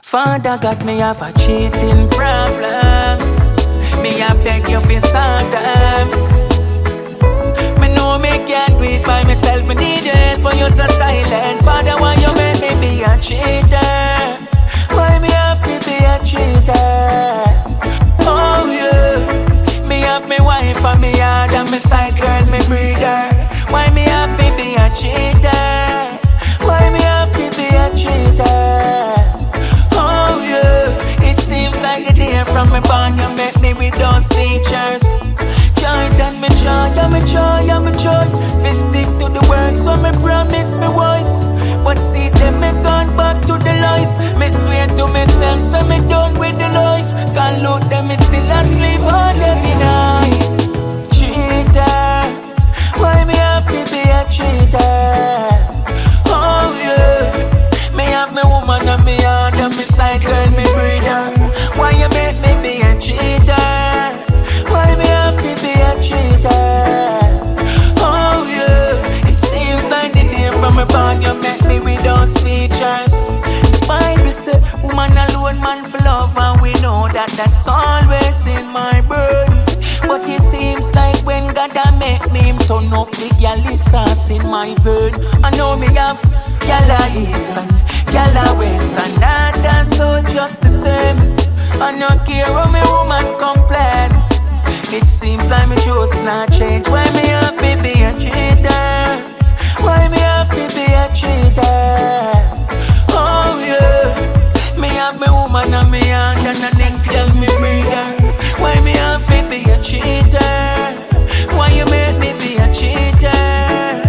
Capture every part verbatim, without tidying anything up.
Father got me have a cheating problem. Me I beg you for solve them. Me know me can't do it by myself. Me need help, but you're so silent. Father, why you make me be a cheater? Why me have to be a cheater? Oh yeah, me have me wife and me hard and me side girl, me breeder. Why me have to be a cheater? Why me have to be a cheater? Oh yeah, it seems like the day from me born you met me with those features. Joy and me joy, yeah me joy, yeah me joy. We stick to the work, so me promise me wife. But see them me gone back to the lies. Me swear to myself, so me done with the life. Can't look them, me still asleep all every night. Cheater, why me have to be a cheater? Oh yeah, me have me woman and me hard and me side girl, me breeder. Why you make me be a cheater? Why me have to be a cheater? Oh yeah, it seems like the day from me born you met me with those features. The Bible say, woman alone, man for love, and we know that that's always in my burden. But it seems like when God a make me, him turn up the galley sauce in my vein. I know me have gala east and gala west, and that and so just the same. I don't care how me woman complain. It seems like me just not change. Why me have to be a cheater? Why me have to be a cheater? Oh yeah, me have me woman and me hand and the next girl me breeder. Why me have to be a cheater? Why you make me be a cheater?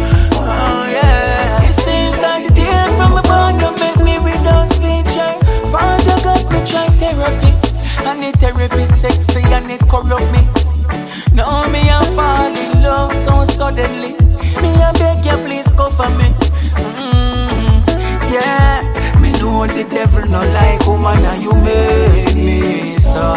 Oh yeah, it seems like the day from my born you make me with those features. Father got me try therapy, and the therapy sexy and it corrupt me. Now me I fall in love so suddenly. Me I beg you please cover me. Mm-hmm. Yeah, me know the devil no like woman and you make me so.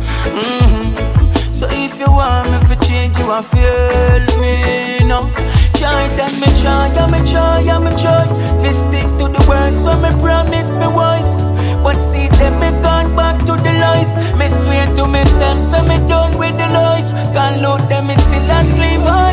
Mm-hmm. So if you want me to change, you a feel me no. Joy and me joy, yeah me joy, yeah me joy. We stick to the work, so me promise me wife. But see them me gone back to the lies. Me swear to myself, so me done with the life. Can't load them, me still asleep.